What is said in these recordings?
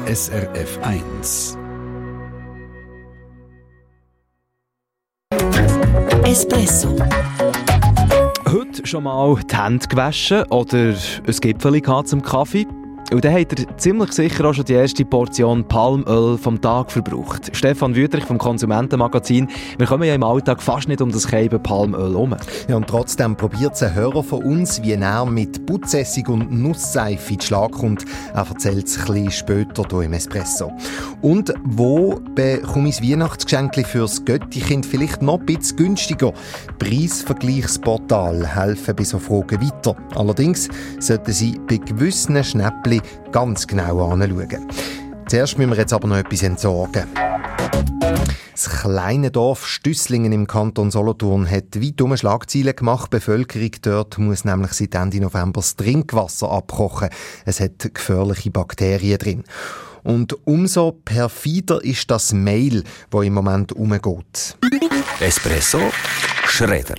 SRF 1. Espresso. Heute schon mal die Hände gewaschen oder ein Gipfeli zum Kaffee? Und dann hat er ziemlich sicher auch schon die erste Portion Palmöl vom Tag verbraucht. Stefan Wüthrich vom Konsumentenmagazin. Wir kommen ja im Alltag fast nicht um das Scheiben Palmöl herum. Ja, und trotzdem probiert es ein Hörer von uns, wie er mit Putzessig und Nussseife in den Schlag kommt. Er erzählt es ein bisschen später hier im Espresso. Und wo bekomme ich das Weihnachtsgeschenk fürs Götti-Kind vielleicht noch ein bisschen günstiger? Preisvergleichsportal helfen bei so Fragen weiter. Allerdings sollten Sie bei gewissen Schnäppchen ganz genau anschauen. Zuerst müssen wir jetzt aber noch etwas entsorgen. Das kleine Dorf Stüsslingen im Kanton Solothurn hat weit Schlagzeilen gemacht. Die Bevölkerung dort muss nämlich seit Ende November das Trinkwasser abkochen. Es hat gefährliche Bakterien drin. Und umso perfider ist das Mail, das im Moment umgeht. Espresso Schredder.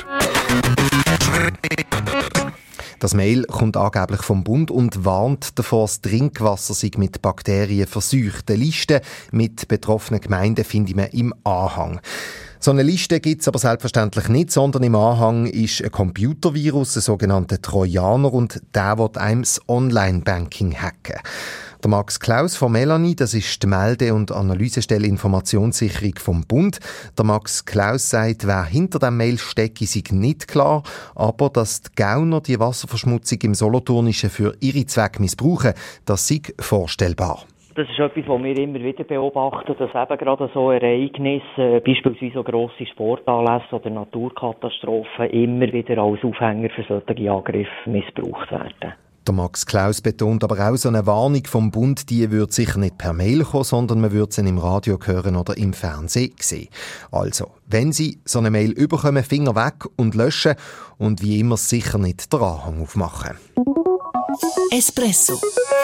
Das Mail kommt angeblich vom Bund und warnt davor, das Trinkwasser sei mit Bakterien verseucht. Eine Liste mit betroffenen Gemeinden findet man im Anhang. So eine Liste gibt es aber selbstverständlich nicht, sondern im Anhang ist ein Computervirus, ein sogenannter Trojaner, und der will einem das Online-Banking hacken. Der Max Klaus von Melanie, das ist die Melde- und Analysestelle Informationssicherung vom Bund. Der Max Klaus sagt, wer hinter dem Mail stecke, sei nicht klar, aber dass die Gauner die Wasserverschmutzung im Solothurnischen für ihre Zwecke missbrauchen, das sei vorstellbar. Das ist etwas, was wir immer wieder beobachten, dass eben gerade so Ereignisse, beispielsweise so grosse Sportanlässe oder Naturkatastrophen, immer wieder als Aufhänger für solche Angriffe missbraucht werden. Der Max Klaus betont aber auch, so eine Warnung vom Bund, die würde sicher nicht per Mail kommen, sondern man würde sie im Radio hören oder im Fernsehen sehen. Also, wenn Sie so eine Mail überkommen, Finger weg und löschen und wie immer sicher nicht den Anhang aufmachen. Espresso.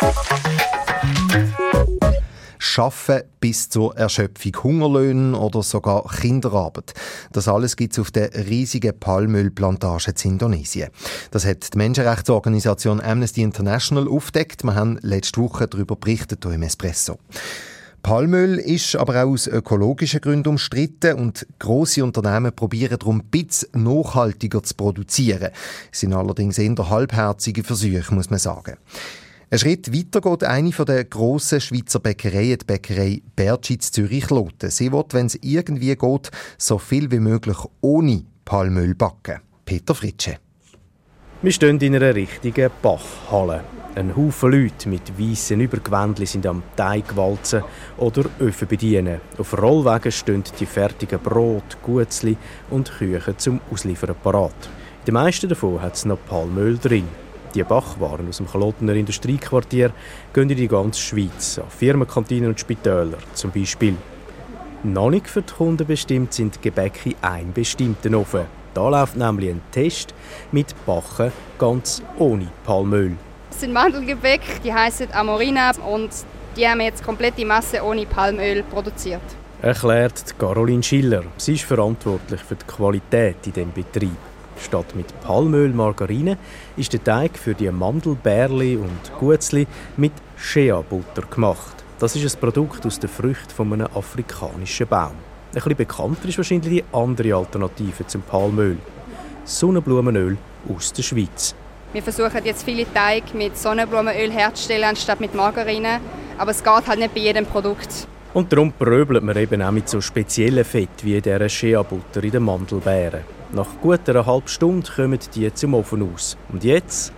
Schaffen bis zur Erschöpfung, Hungerlöhne oder sogar Kinderarbeit. Das alles gibt es auf der riesigen Palmölplantage in Indonesien. Das hat die Menschenrechtsorganisation Amnesty International aufgedeckt. Wir haben letzte Woche darüber berichtet hier im Espresso. Palmöl ist aber auch aus ökologischen Gründen umstritten und grosse Unternehmen probieren darum, ein bisschen nachhaltiger zu produzieren. Es sind allerdings eher halbherzige Versuche, muss man sagen. Ein Schritt weiter geht eine der grossen Schweizer Bäckereien, die Bäckerei Bertschitz Zürich-Loten. Sie will, wenn es irgendwie geht, so viel wie möglich ohne Palmöl backen. Peter Fritsche. Wir stehen in einer richtigen Bachhalle. Ein Haufen Leute mit weissen Übergewändchen sind am Teig walzen oder Öfen bedienen. Auf Rollwegen stehen die fertigen Brot, Gutzli und Küchen zum Ausliefern parat. In den meisten davon hat es noch Palmöl drin. Die Bachwaren aus dem Klotener Industriequartier gehen in die ganze Schweiz, an Firmenkantinen und Spitäler zum Beispiel. Noch nicht für die Kunden bestimmt sind die Gebäcke in einem bestimmten Ofen. Da läuft nämlich ein Test mit Backen ganz ohne Palmöl. Das sind Mandelgebäck, die heissen Amorina und die haben jetzt komplette Masse ohne Palmöl produziert. Erklärt Caroline Schiller. Sie ist verantwortlich für die Qualität in diesem Betrieb. Statt mit Palmöl, Margarine ist der Teig für die Mandelbärli und Gutzli mit Shea-Butter gemacht. Das ist ein Produkt aus den Früchten von einem afrikanischen Baum. Ein bisschen bekannter ist wahrscheinlich die andere Alternative zum Palmöl. Sonnenblumenöl aus der Schweiz. Wir versuchen jetzt viele Teig mit Sonnenblumenöl herzustellen, anstatt mit Margarine. Aber es geht halt nicht bei jedem Produkt. Und darum bröbelt man eben auch mit so speziellen Fett wie dieser Shea-Butter in den Mandelbeeren. Nach gut einer halben Stunde kommen die zum Ofen aus. Und jetzt?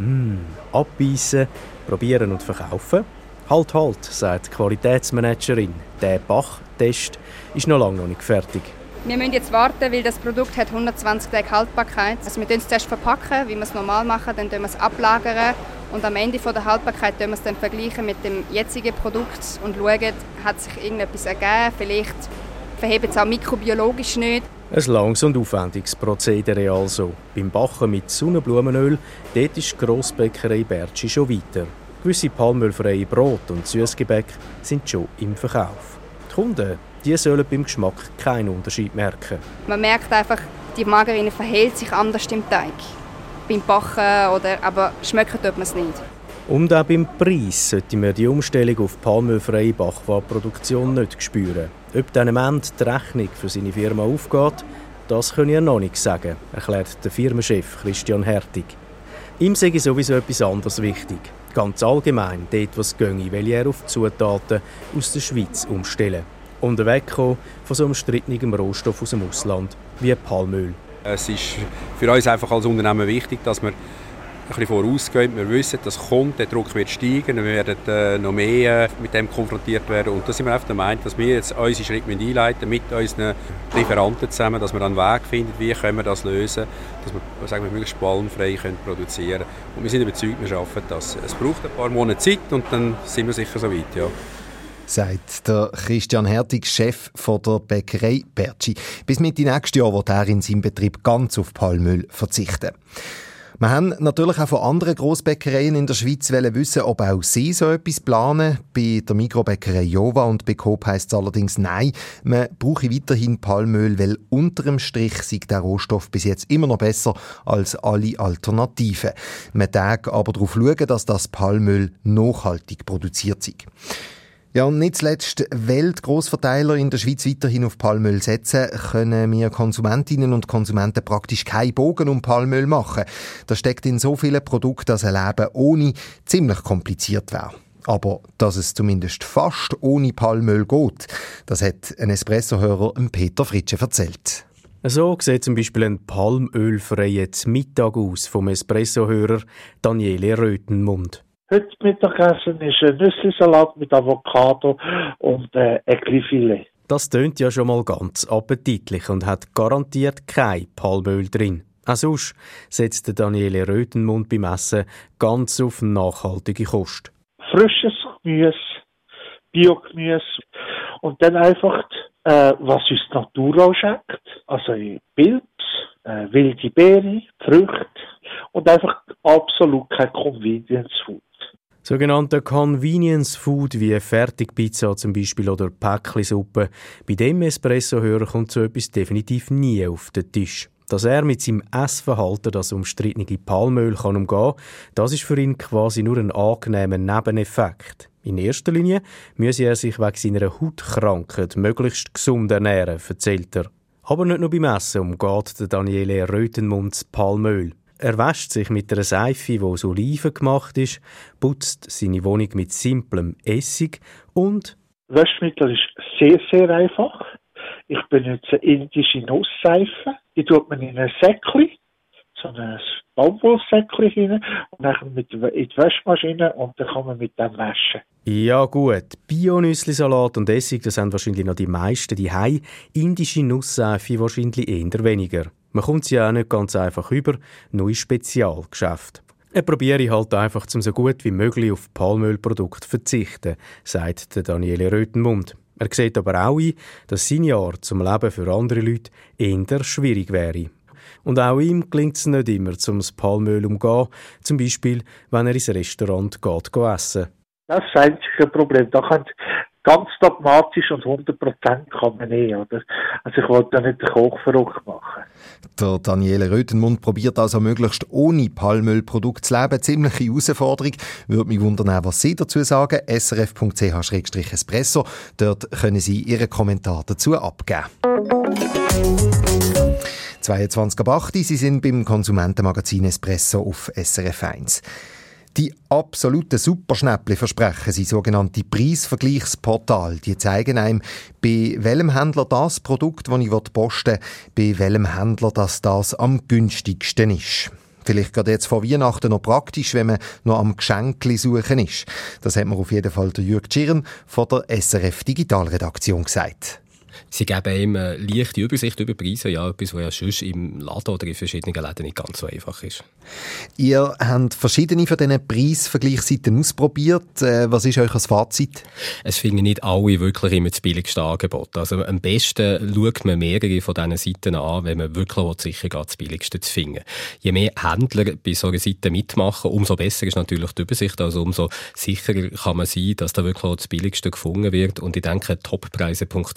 Abbeissen, probieren und verkaufen? Halt, sagt die Qualitätsmanagerin. Der Bachtest ist noch lange noch nicht fertig. Wir müssen jetzt warten, weil das Produkt hat 120 Tage Haltbarkeit. Also wir verpacken es zuerst verpacken, wie wir es normal machen, dann wir es ablagern und am Ende der Haltbarkeit wir es dann vergleichen mit dem jetzigen Produkt und schauen, hat sich irgendetwas ergeben, vielleicht verhebt es auch mikrobiologisch nicht. Ein langes und aufwendiges Prozedere also. Beim Backen mit Sonnenblumenöl, dort ist die Grossbäckerei Bertschi schon weiter. Gewisse palmölfreie Brot und Süßgebäck sind schon im Verkauf. Die Kunden, die sollen beim Geschmack keinen Unterschied merken. Man merkt einfach, die Margarine verhält sich anders im Teig. Beim Backen, aber schmecken tut man es nicht. Und auch beim Preis sollte man die Umstellung auf palmölfreie Bachwasserproduktion nicht spüren. Ob dann am Ende die Rechnung für seine Firma aufgeht, das kann er noch nicht sagen, erklärt der Firmenchef Christian Hertig. Ihm sei sowieso etwas anderes wichtig. Ganz allgemein, dort was ginge, will er auf Zutaten aus der Schweiz umstellen. Und wegkommen von so einem umstrittenen Rohstoff aus dem Ausland wie Palmöl. Es ist für uns einfach als Unternehmen wichtig, dass wir ein bisschen vorausgehen. Wir wissen, dass kommt, der Druck wird steigen, wir werden noch mehr mit dem konfrontiert werden. Und da sind wir einfach der Meinung, dass wir jetzt unsere Schritte einleiten mit unseren Lieferanten zusammen, dass wir einen Weg finden, wie können wir das lösen, dass wir, sagen wir möglichst palmfrei produzieren können. Und wir sind überzeugt, wir schaffen das. Es braucht ein paar Monate Zeit und dann sind wir sicher so weit, ja. Sagt der Christian Hertig, Chef von der Bäckerei Bertschi. Bis Mitte nächstes Jahr wird er in seinem Betrieb ganz auf Palmöl verzichten. Wir haben natürlich auch von anderen Grossbäckereien in der Schweiz wissen, ob auch sie so etwas planen. Bei der Mikrobäckerei Jova und bei Coop heisst es allerdings nein. Man brauche weiterhin Palmöl, weil unterm Strich sei der Rohstoff bis jetzt immer noch besser als alle Alternativen. Man darf aber darauf schauen, dass das Palmöl nachhaltig produziert sei. Ja, und nicht zuletzt, weil die Grossverteiler in der Schweiz weiterhin auf Palmöl setzen, können wir Konsumentinnen und Konsumenten praktisch keinen Bogen um Palmöl machen. Das steckt in so vielen Produkten, dass ein Leben ohne ziemlich kompliziert wäre. Aber dass es zumindest fast ohne Palmöl geht, das hat ein Espresso-Hörer Peter Fritsche erzählt. So sieht zum Beispiel ein palmölfreier Mittag aus vom Espresso-Hörer Daniele Rötenmund. Heute Mittagessen ist ein Nüsslisalat mit Avocado und Ecklifilet. Das tönt ja schon mal ganz appetitlich und hat garantiert kein Palmöl drin. Auch sonst setzt Daniele Rötenmund beim Essen ganz auf nachhaltige Kost. Frisches Gemüse, Biogemüse und dann einfach, was uns die Natur auch schenkt. Also Pilz, wilde Beeren, Früchte und einfach absolut kein Convenience Food. Sogenannte Convenience Food wie Fertigpizza zum Beispiel oder Päcklisuppe. Bei dem Espresso-Hörer kommt so etwas definitiv nie auf den Tisch. Dass er mit seinem Essverhalten das umstrittene Palmöl umgehen kann, das ist für ihn quasi nur ein angenehmer Nebeneffekt. In erster Linie müsse er sich wegen seiner Hautkrankheit möglichst gesund ernähren, erzählt er. Aber nicht nur beim Essen umgeht Daniele Rötenmund das Palmöl. Er wäscht sich mit einer Seife, die aus Oliven gemacht ist, putzt seine Wohnung mit simplem Essig und... Waschmittel ist sehr, sehr einfach. Ich benutze indische Nussseife. Die tut man in ein Säckchen, so ein Baumwollsäckchen hinein und dann in die Waschmaschine und dann kann man mit dem waschen. Ja gut, Bio-Nüsslisalat und Essig, das haben wahrscheinlich noch die meisten daheim. Indische Nussseife wahrscheinlich eher weniger. Man kommt sie auch nicht ganz einfach über, nur in Spezialgeschäften. Ich probiere halt einfach, um so gut wie möglich auf Palmölprodukte zu verzichten, sagt Daniele Rötenmund. Er sieht aber auch ein, dass seine Art zum Leben für andere Leute eher schwierig wäre. Und auch ihm gelingt es nicht immer, das Palmöl umzugehen, zum Beispiel, wenn er ins Restaurant geht essen. Das ist das einzige Problem. Da kann ganz dogmatisch und 100% kann man nicht. Oder? Also ich wollte da nicht den Koch verrückt machen. Der Daniele Rötenmund probiert also möglichst ohne Palmölprodukt zu leben. Ziemliche Herausforderung. Würde mich wundern, was Sie dazu sagen. srf.ch/espresso. Dort können Sie Ihren Kommentar dazu abgeben. 22:08, Sie sind beim Konsumentenmagazin Espresso auf SRF 1. Die absoluten Superschnäppchen versprechen sie, sogenannte Preisvergleichsportale. Die zeigen einem, bei welchem Händler das Produkt, das ich posten will, bei welchem Händler das am günstigsten ist. Vielleicht gerade jetzt vor Weihnachten noch praktisch, wenn man noch am Geschenkli suchen ist. Das hat mir auf jeden Fall der Jürg Tschirn von der SRF Digitalredaktion gesagt. Sie geben ihm eine leichte Übersicht über Preise, ja, etwas, was ja sonst im Laden oder in verschiedenen Läden nicht ganz so einfach ist. Ihr habt verschiedene von diesen Preisvergleichsseiten ausprobiert. Was ist euer Fazit? Es finden nicht alle wirklich immer das billigste Angebot. Also am besten schaut man mehrere von diesen Seiten an, wenn man wirklich sicher geht, das billigste zu finden. Je mehr Händler bei so einer Seite mitmachen, umso besser ist natürlich die Übersicht, also umso sicherer kann man sein, dass da wirklich das billigste gefunden wird. Und ich denke, toppreise.ch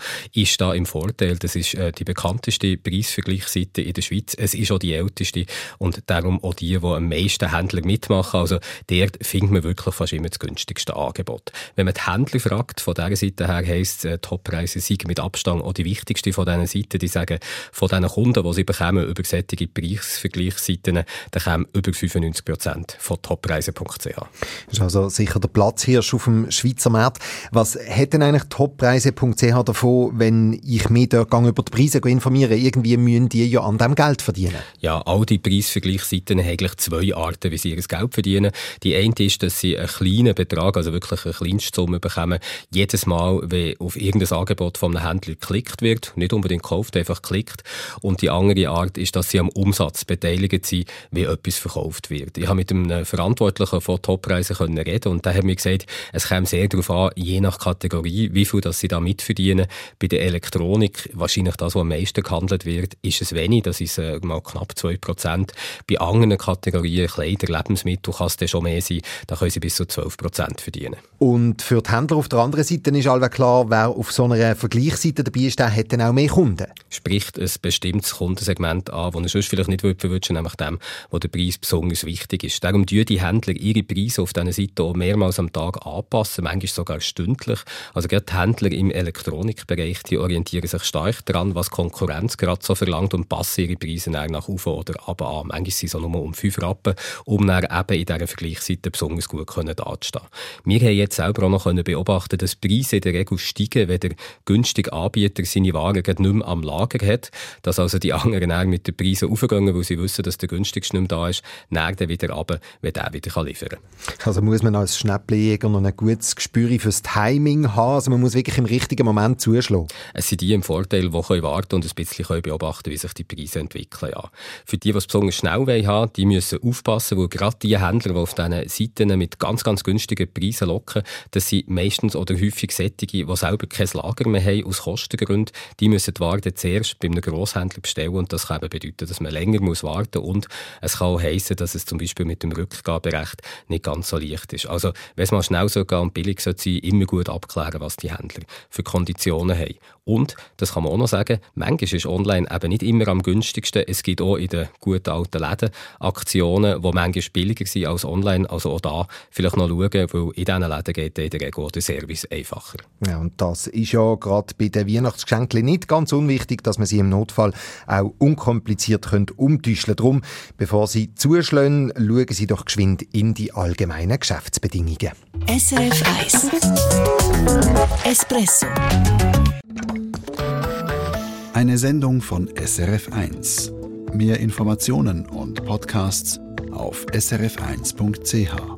ist da im Vorteil. Das ist die bekannteste Preisvergleichsseite in der Schweiz. Es ist auch die älteste und darum auch die am meisten Händler mitmachen. Also dort findet man wirklich fast immer das günstigste Angebot. Wenn man die Händler fragt, von dieser Seite her heisst es, Toppreise sind mit Abstand auch die wichtigste von diesen Seiten. Die sagen, von diesen Kunden, die sie bekommen über solche Preisvergleichsseiten, da kommen über 95% von toppreise.ch. Das ist also sicher der Platzhirsch auf dem Schweizer Markt. Was hat denn eigentlich toppreise.ch davon, wenn ich mich dort über die Preise informiere? Irgendwie müssen die ja an dem Geld verdienen. Ja, all die Preisvergleichsseiten haben eigentlich zwei Arten, wie sie ihr Geld verdienen. Die eine ist, dass sie einen kleinen Betrag, also wirklich eine Kleinstsumme bekommen, jedes Mal, wenn auf irgendein Angebot von einem Händler geklickt wird, nicht unbedingt gekauft, einfach geklickt. Und die andere Art ist, dass sie am Umsatz beteiligt sind, wie etwas verkauft wird. Ich habe mit einem Verantwortlichen von Toppreisen reden und der hat mir gesagt, es kommt sehr darauf an, je nach Kategorie, wie viel das sie da mitverdienen. Bei der Elektronik, wahrscheinlich das, was am meisten gehandelt wird, ist es wenig, das ist mal knapp 2%. Bei anderen Kategorien, Kleider, Lebensmittel, kann es dann schon mehr sein, da können sie bis zu 12% verdienen. Und für die Händler auf der anderen Seite ist allweil klar, wer auf so einer Vergleichsseite dabei ist, der hat dann auch mehr Kunden. Spricht ein bestimmtes Kundensegment an, das er sonst vielleicht nicht verwünschen, nämlich dem, wo der Preis besonders wichtig ist. Darum tun die Händler ihre Preise auf diesen Seiten auch mehrmals am Tag anpassen, manchmal sogar stündlich. Also gerade die Händler im Elektronikbereich, die orientieren sich stark daran, was Konkurrenz gerade so verlangt und passen ihre Preise nach oben oder runter an. Manchmal sind sie nur um 5 Rappen, um dann eben in dieser Vergleichsseite besonders gut dazustehen. Wir haben jetzt selber auch noch beobachten, dass Preise in der Regel steigen, wenn der günstige Anbieter seine Waren nicht mehr am Lager hat, dass also die anderen dann mit den Preisen raufgehen, weil sie wissen, dass der günstigste nicht mehr da ist, dann wieder runter, wenn der wieder liefern kann. Also muss man als Schnäppchenjäger noch ein gutes Gespür fürs Timing haben, also man muss wirklich im richtigen Moment zuschlagen. Es sind die im Vorteil, die warten und ein bisschen beobachten, wie sich die Preise entwickeln. Ja. Für die es besonders schnell haben wollen, die müssen aufpassen, weil gerade die Händler, die auf diesen Seiten mit ganz, ganz günstigen Preisen locken, das sind meistens oder häufig solche, die selber kein Lager mehr haben aus Kostengründen, die müssen die Ware zuerst bei einem Grosshändler bestellen und das kann eben bedeuten, dass man länger muss warten und es kann auch heissen, dass es zum Beispiel mit dem Rückgaberecht nicht ganz so leicht ist. Also, wenn es mal schnell so geht und billig sein sollte, immer gut abklären, was die Händler für Konditionen haben. Und, das kann man auch noch sagen, manchmal ist online eben nicht immer am günstigsten. Es gibt auch in den guten alten Läden Aktionen, die manchmal billiger sind als online. Also auch da vielleicht noch schauen, weil in diesen Läden geht in der Regel der Service einfacher. Ja, und das ist ja gerade bei den Weihnachtsgeschenken nicht ganz unwichtig, dass man sie im Notfall auch unkompliziert umtauschen. Darum, bevor Sie zuschlagen, schauen Sie doch geschwind in die allgemeinen Geschäftsbedingungen. SRF 1 Espresso. Eine Sendung von SRF 1. Mehr Informationen und Podcasts auf srf1.ch.